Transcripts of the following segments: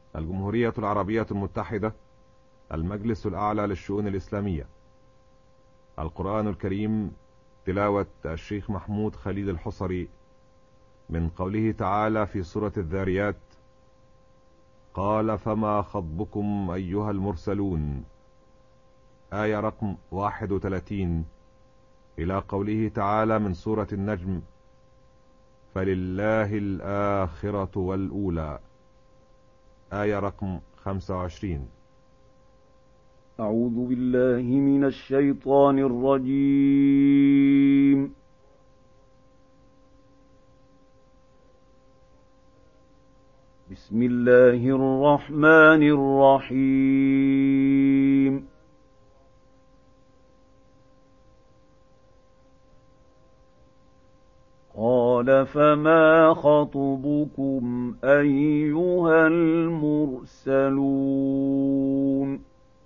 الجمهورية العربية المتحدة، المجلس الأعلى للشؤون الإسلامية. القرآن الكريم، تلاوة الشيخ محمود خليل الحصري، من قوله تعالى في سورة الذاريات: قال فما خطبكم أيها المرسلون، آية رقم 31، إلى قوله تعالى من سورة النجم: فلله الآخرة والأولى، آية رقم 25. أعوذ بالله من الشيطان الرجيم. بسم الله الرحمن الرحيم. قال فما خطبكم أيها المرسلون.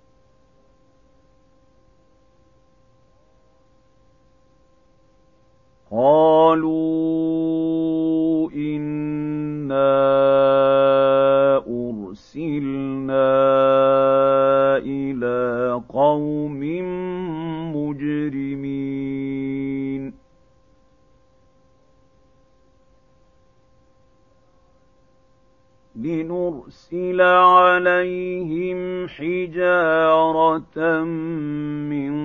قالوا إنا أرسلنا إلى قوم مجرمين. لنرسل عليهم حجارة من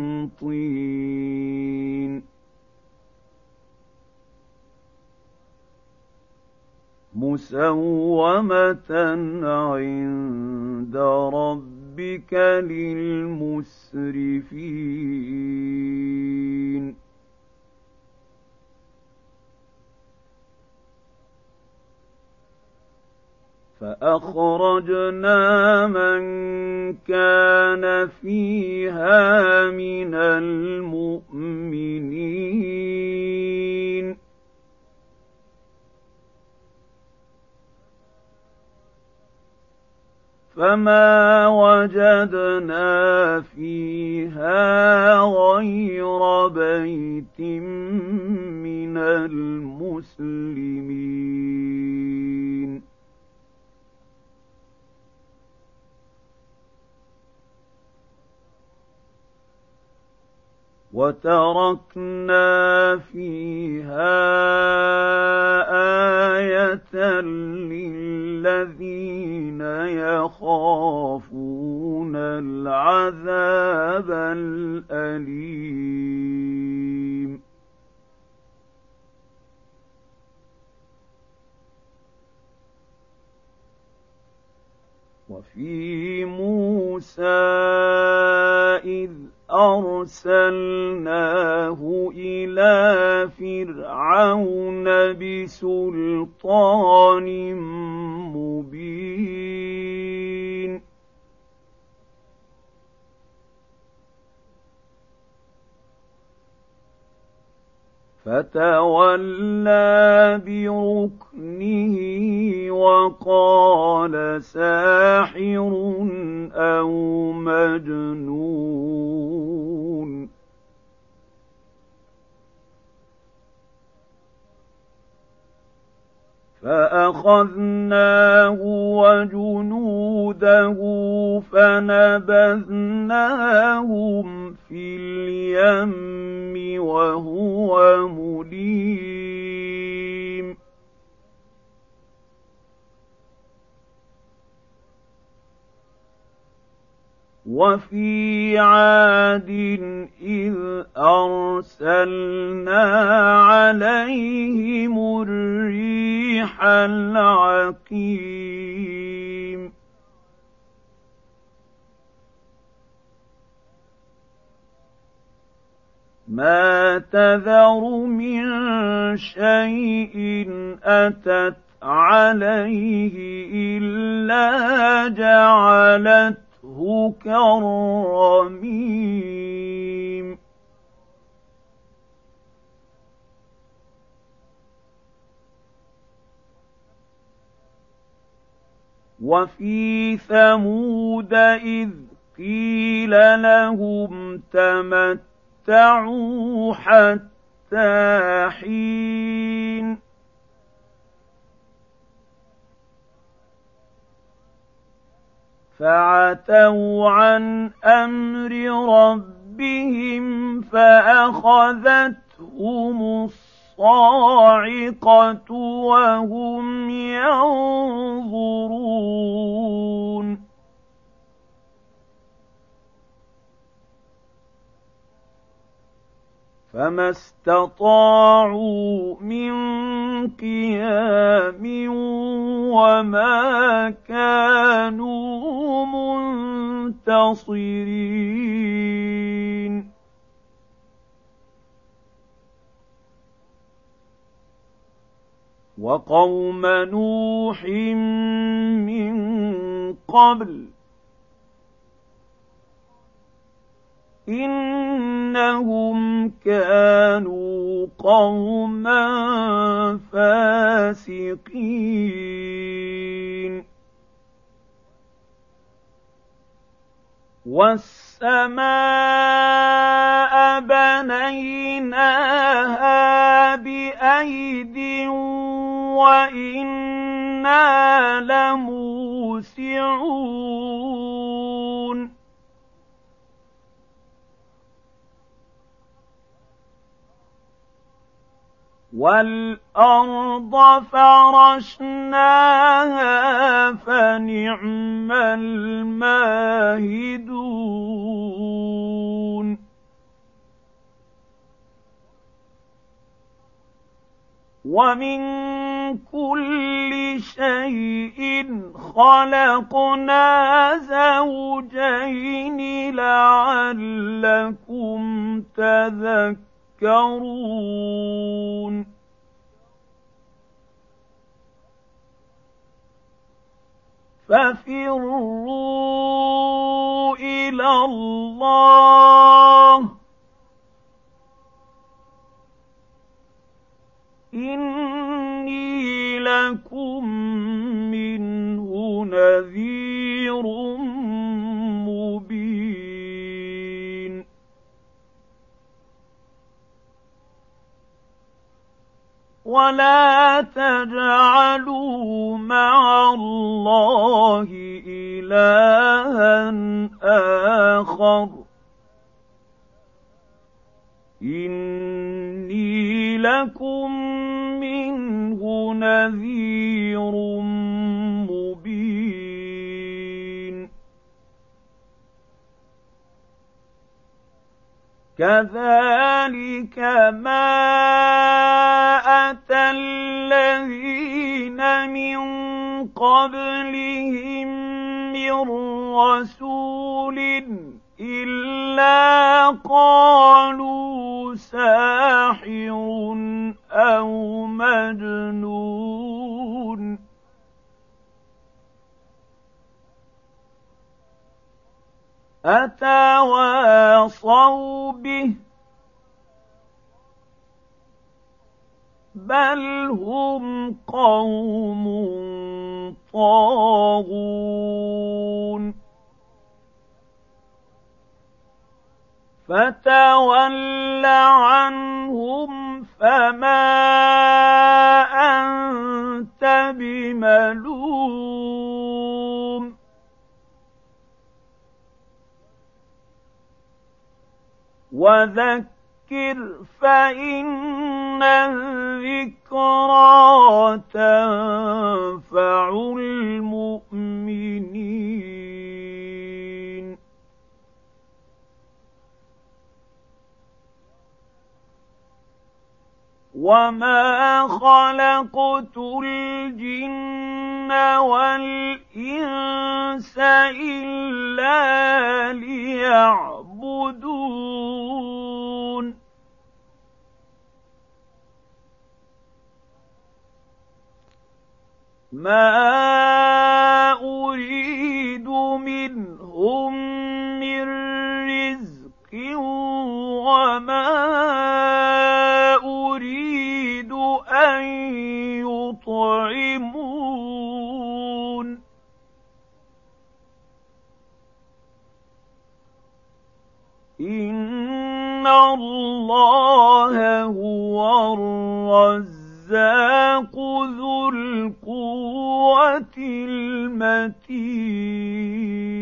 طين مسومة عند ربك للمسرفين. فأخرجنا من كان فيها من المؤمنين. فما وجدنا فيها غير بيت من المسلمين. وتركنا فيها آية للذين يخافون العذاب الأليم. وفي موسى إذ أرسلناه إلى فرعون بسلطان مبين. فتولى بركنه وقال ساحر أو مجنون. فأخذناه وجنوده فنبذناهم في اليم وهو مليم. وفي عاد إذ أرسلنا عليهم الريح العقيم. ما تذر من شيء أتت عليه إلا جعلته كالرميم. وفي ثمود إذ قيل لهم تمتعوا حتى حين. فعتوا عن أمر ربهم فأخذتهم الصاعقة وهم ينظرون فما استطاعوا من قيام وما كانوا منتصرين وقوم نوح من قبل إنهم كانوا قوما فاسقين والسماء بنيناها بأيد وإنا لموسعون والأرض فرشناها فنعم الماهدون ومن كل شيء خلقنا زوجين لعلكم تذكرون ففروا إلى الله إني لكم منه نذير مبين ولا تجعلوا مع الله إلها آخر إني لكم منه نذير مبين كذلك ما أتى الذين من قبلهم من رسول إلا قالوا ساحر أو مجنون أتواصوا به بل هم قوم طاغون فتول عنهم فما أنت بملوم وذكر فإن الذكرى تنفع المؤمنين وما خلقت الجن والإنس إلا ليعبدون ما أريد منهم من رزق وما أريد أن يطعمون إن الله هو الرزاق ذو القوة المتين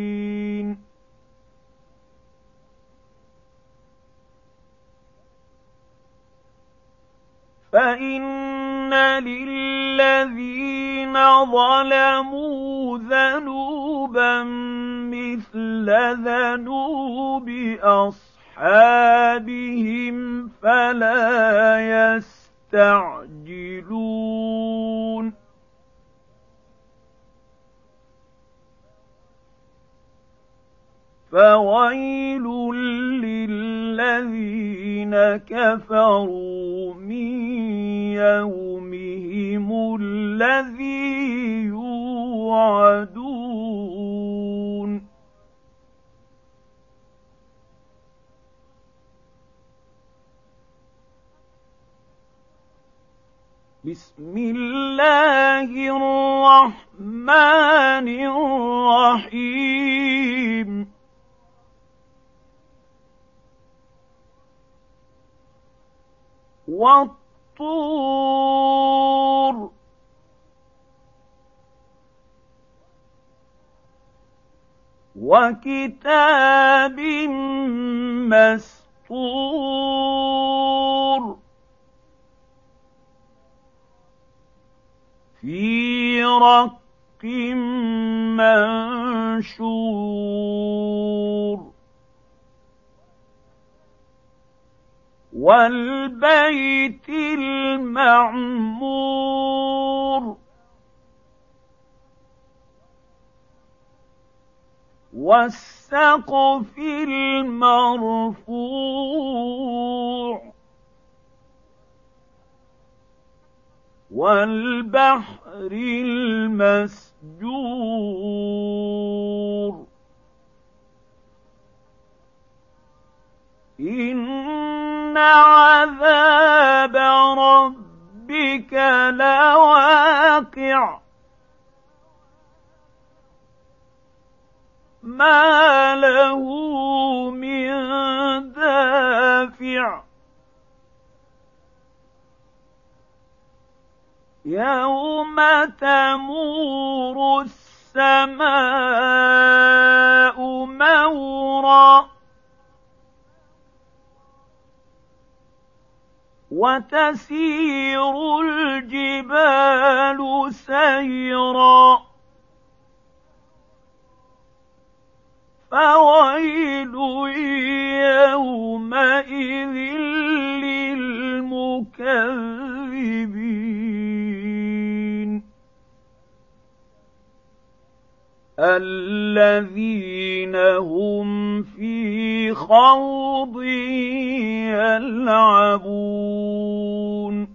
ظلموا ذنوبا مثل ذنوب أصحابهم فلا يستعجلون فويل للذين كفروا من يومهم الذي يوعدون بسم الله الرحمن الرحيم والطور وكتاب مسطور في رق منشور والبيت المعمور والسقف المرفوع والبحر المسجور إن عذاب ربك لواقع ما له من دافع يوم تمور السماء مورا وتسير الجبال سيرا فويل يومئذ للمكذبين الذين هم في خوض يلعبون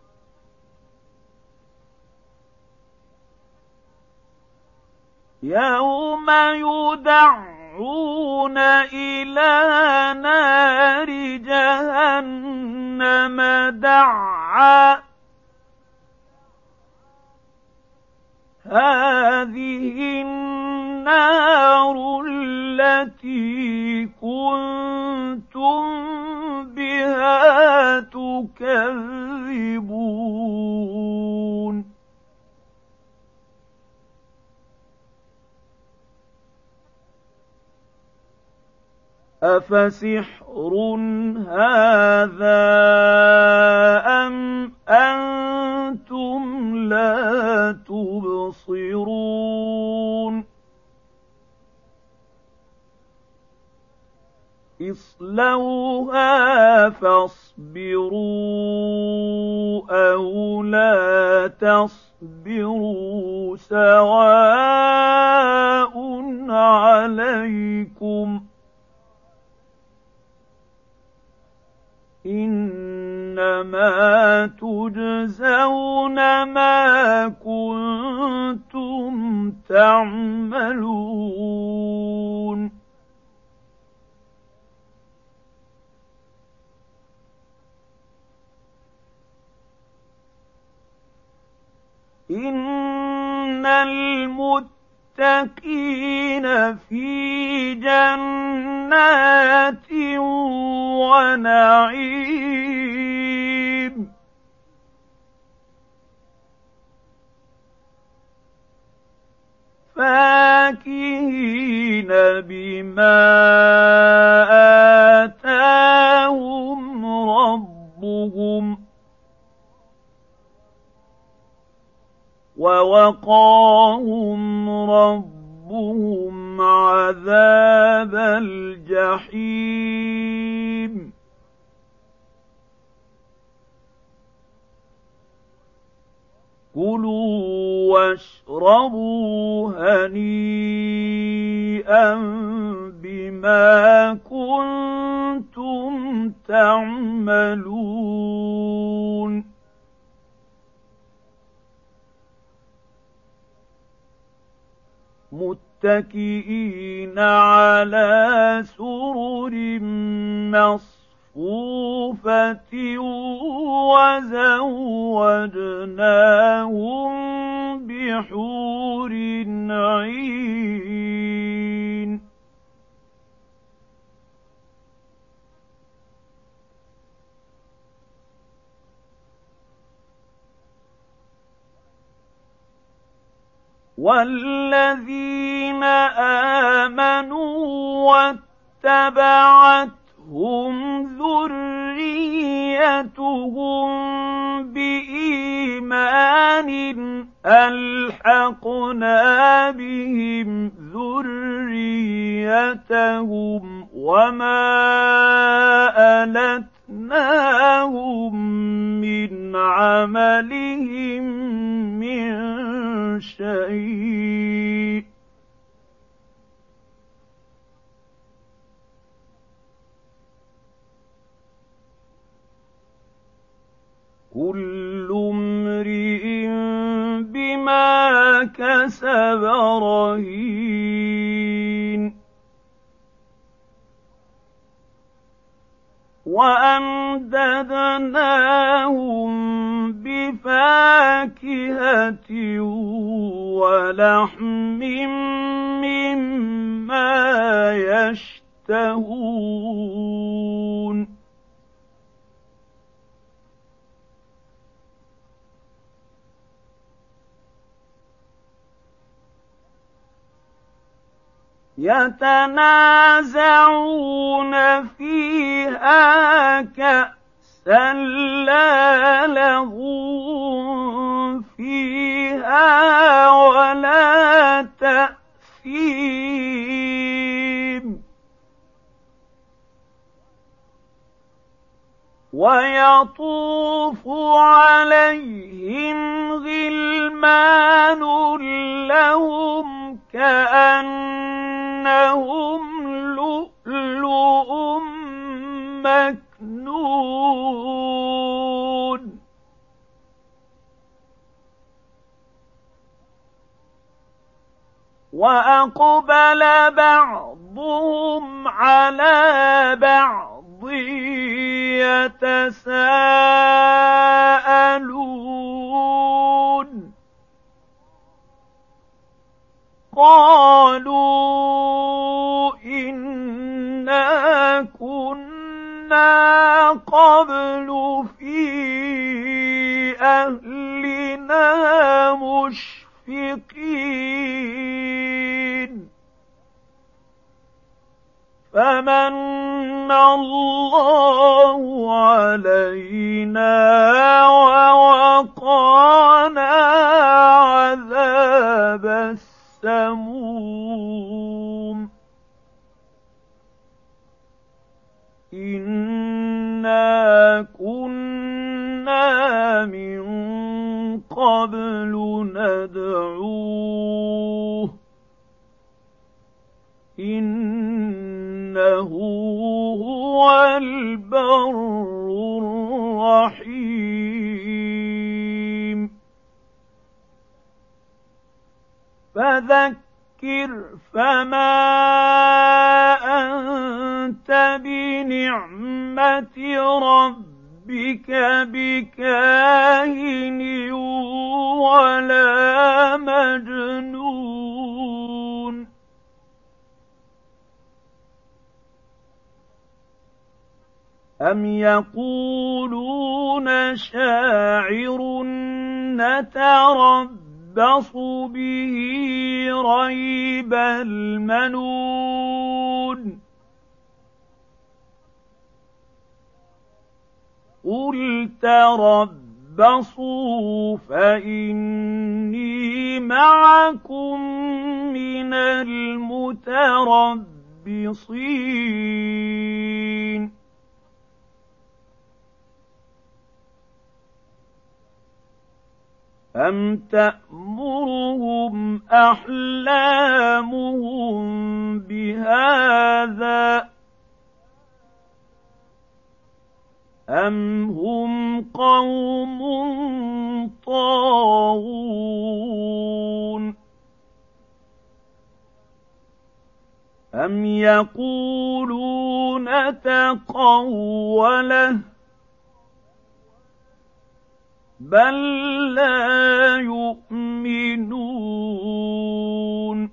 يوم يدعون إلى نار جهنم دعا هذه النار التي كنتم بها تكذبون أفسحر هذا أم أنتم لا تبصرون اصلوها فاصبروا أو لا تصبروا سواء عليكم إنما تجزون ما كنتم تعملون إن المتقين في جنات ونعيم فاكهين بما آتاهم ربهم فوقاهم ربهم عذاب الجحيم كلوا واشربوا هنيئا بما كنتم تعملون متكئين على سرر مصفوفة وزوجناهم بحور عين والذين آمنوا واتبعتهم ذريتهم بإيمان ألحقنا بهم ذريتهم وما ألتناهم من عملهم من شيء كل امرئ بما كسب رهين وأمددناهم بفاكهة ولحم مما يشتهون يتنازعون فيها كأسا لا لغو فيها ولا تأثيم ويطوف عليهم غلمان لهم كأنهم لؤلؤ مكنون وأقبل بعضهم على بعض يتساءلون قالوا إنا كنا قبل في أهلنا مشفقين فمن الله علينا ووقانا عذاب السموم إنا كنا من قبل ندعوه إنه هو البر الرحيم فذكر فما أنت بنعمة ربك بكاهن ولا مجنون أم يقولون شاعر نتربص به ريب المنون قل تربصوا تَرَبَّصُوا فَإِنِّي مَعَكُم مِّنَ الْمُتَرَبِّصِينَ أَمْ تَأْمُرُهُمْ أَحْلَامُهُم بِهَٰذَا أَمْ هُمْ قَوْمٌ طَاغُونَ أَمْ يَقُولُونَ تَقَوَّلَهُ بَل لَّا يُؤْمِنُونَ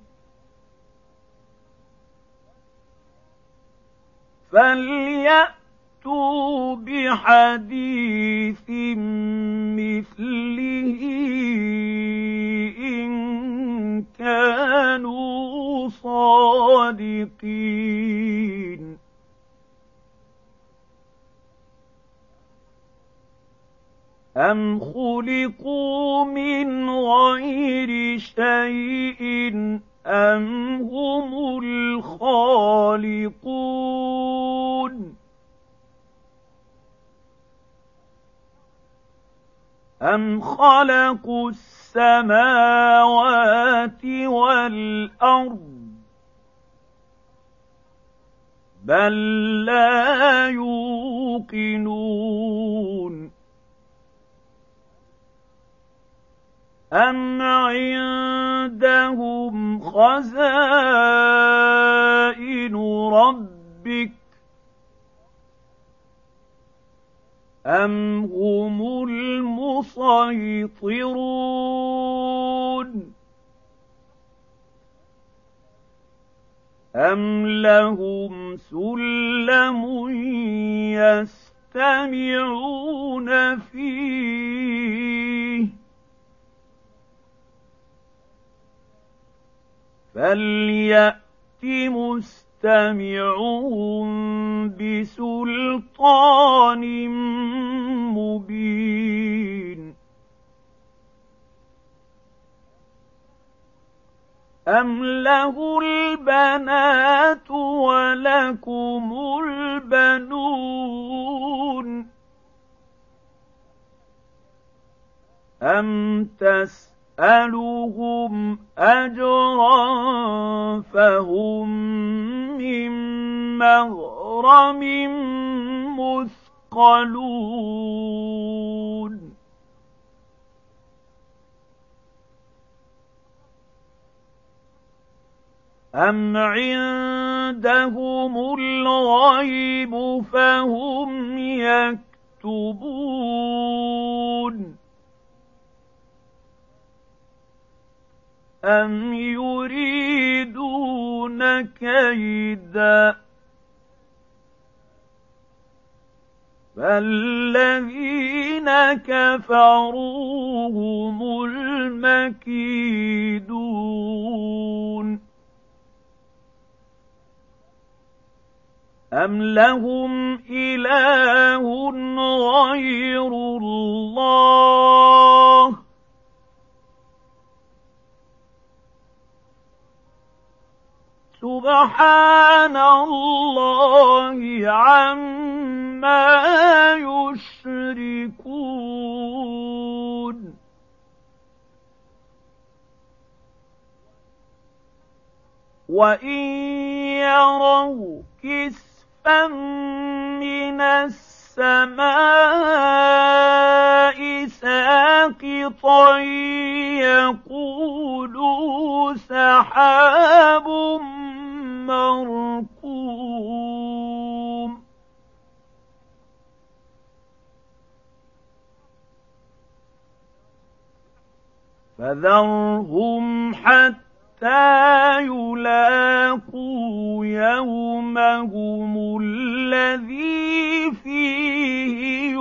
فَلْيَأْتُوا بِحَدِيثٍ مِّثْلِهِ إِن كَانُوا صَادِقِينَ أَمْ خُلِقُوا مِنْ غَيْرِ شَيْءٍ أَمْ هُمُ الْخَالِقُونَ أَمْ خَلَقُوا السَّمَاوَاتِ وَالْأَرْضَ بَل لَّا يُوقِنُونَ أَمْ عِندَهُمْ خَزَائِنُ رَبِّكَ أَمْ هُمُ الْمُصَيْطِرُونَ أَمْ لَهُمْ سُلَّمٌ يَسْتَمِعُونَ فِيهِ فَلْيَأْتِ مُسْتَمِعُهُم بِسُلْطَانٍ مُّبِينٍ أَمْ لَهُ الْبَنَاتُ وَلَكُمُ الْبَنُونَ أَمْ تَسْأَلُهُمْ أَجْرًا فَهُم مِّن مَّغْرَمٍ مُّثْقَلُونَ أَمْ عِندَهُمُ الْغَيْبُ فَهُمْ يَكْتُبُونَ أَمْ يُرِيدُونَ كَيْدًا فَالَّذِينَ كَفَرُوا هُمُ الْمَكِيدُونَ أَمْ لَهُمْ إِلَٰهٌ غَيْرُ اللَّهِ سُبْحَانَ اللَّهِ عَمَّا يُشْرِكُونَ وَإِن يَرَوْا كِسْفًا مِّنَ السَّمَاءِ سَاقِطًا يَقُولُوا سَحَابٌ مَّرْكُومٌ فَذَرْهُمْ حَتَّىٰ يُلَاقُوا يَوْمَهُمُ الَّذِي فِيهِ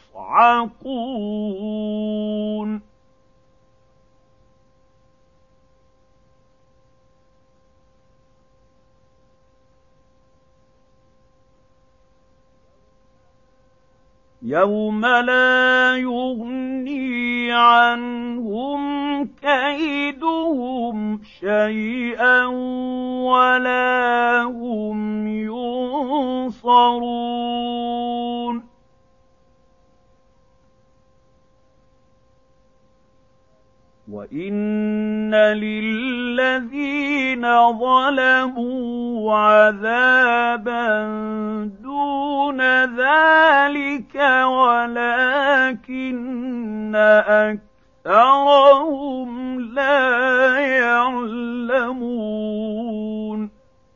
يُصْعَقُونَ يوم لا يغني عنهم كيدهم شيئا ولا هم ينصرون وَإِنَّ لِلَّذِينَ ظَلَمُوا عَذَابًا دُونَ ذَلِكَ وَلَكِنَّ أَكْثَرَهُمْ لَا يَعْلَمُونَ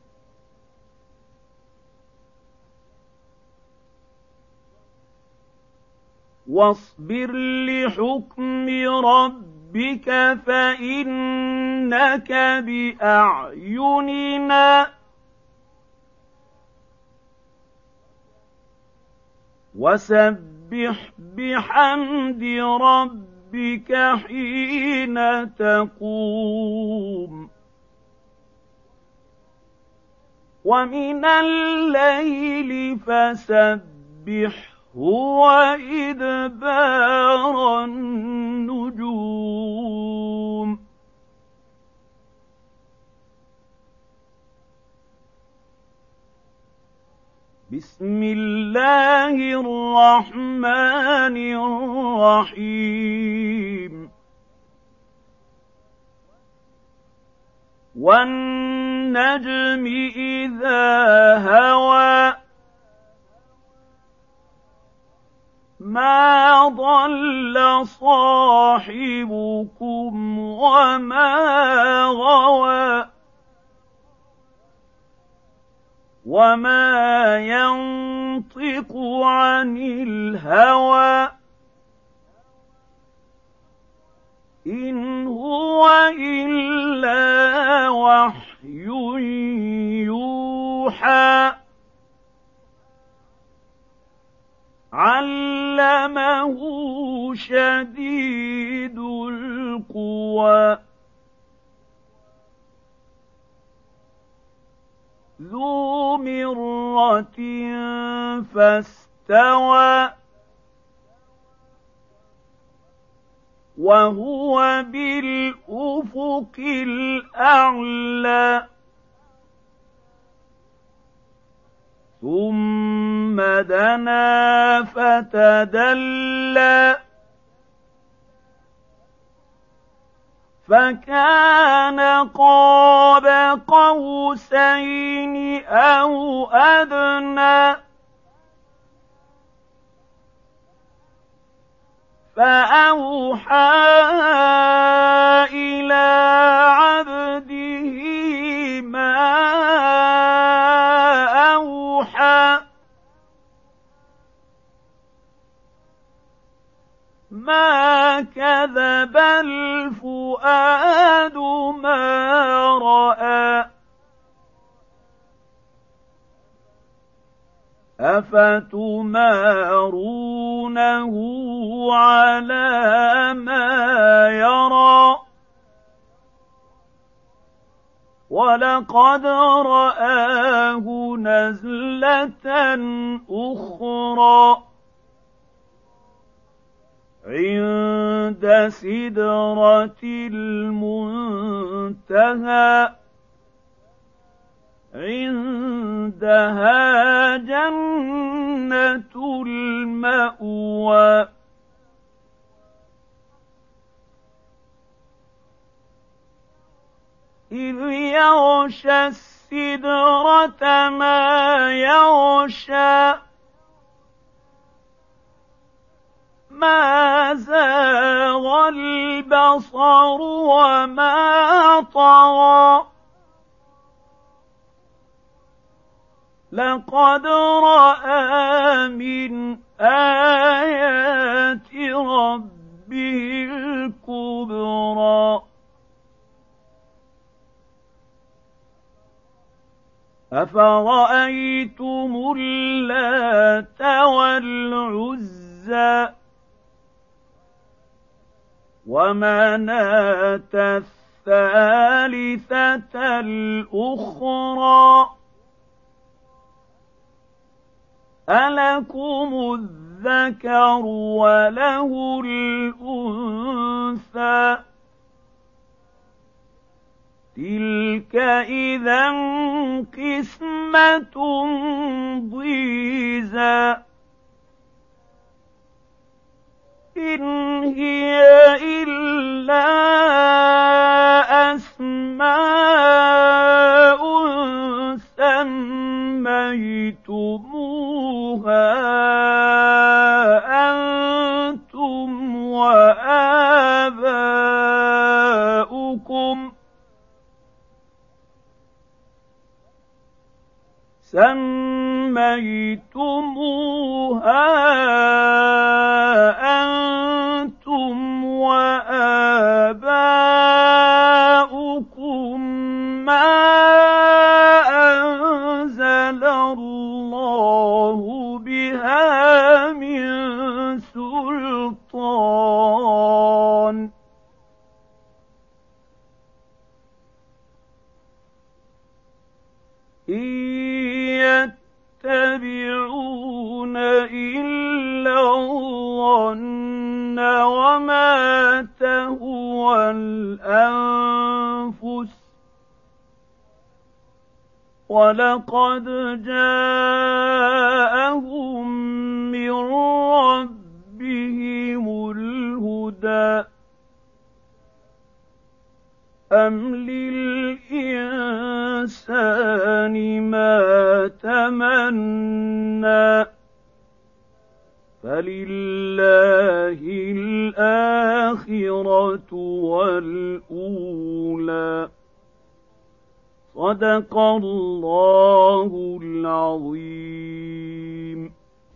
وَاصْبِرْ لِحُكْمِ رَبِّكَ فَإِنَّكَ بِأَعْيُنِنَا وَسَبِّحْ بِحَمْدِ رَبِّكَ حِينَ تَقُومُ وَمِنَ اللَّيْلِ فَسَبِّحْهُ وَإِدْبَارَ النُّجُومِ بسم الله الرحمن الرحيم وَالنَّجْمِ إِذَا هَوَىٰ مَا ضَلَّ صَاحِبُكُمْ وَمَا غَوَىٰ وَمَا يَنطِقُ عَنِ الْهَوَىٰ إِنْ هُوَ إِلَّا وَحْيٌ يُوحَىٰ عَلَّمَهُ شَدِيدُ الْقُوَىٰ ذُو مِرَّةٍ فَاسْتَوَىٰ وَهُوَ بِالْأُفُقِ الْأَعْلَىٰ ثُمَّ دَنَا فَتَدَلَّىٰ فَكَانَ قَابَ قَوْسَيْنِ أَوْ أَدْنَىٰ فَأَوْحَىٰ إِلَىٰ عَبْدِهِ مَا أَوْحَىٰ مَا كَذَبَ الْفُؤَادُ مَا رَأَىٰ أَفَتُمَارُونَهُ عَلَىٰ مَا يَرَىٰ وَلَقَدْ رَآهُ نَزْلَةً أُخْرَىٰ عِندَ سِدْرَةِ الْمُنتَهَىٰ عِندَهَا جَنَّةُ الْمَأْوَىٰ إِذْ يَغْشَى السِّدْرَةَ مَا يَغْشَىٰ مَا زَاغَ الْبَصَرُ وَمَا طَغَىٰ لَقَدْ رَأَىٰ مِنْ آيَاتِ رَبِّهِ الْكُبْرَىٰ أَفَرَأَيْتُمُ اللَّاتَ وَالْعُزَّىٰ وَمَنَاةَ الثَّالِثَةَ الْأُخْرَىٰ أَلَكُمُ الذكر وله الأنثى تلك إذا قسمة ضيزى إن هي إلا أسماء سميتموها أنتم وآباؤكم ما أنزل الله بها من سلطان إن يتبعون إلا الظن وما تهوى الأنفس ولقد جاءهم من ربهم الهدى أم للإنسان ما تمنى فلله الآخرة والأولى صدق الله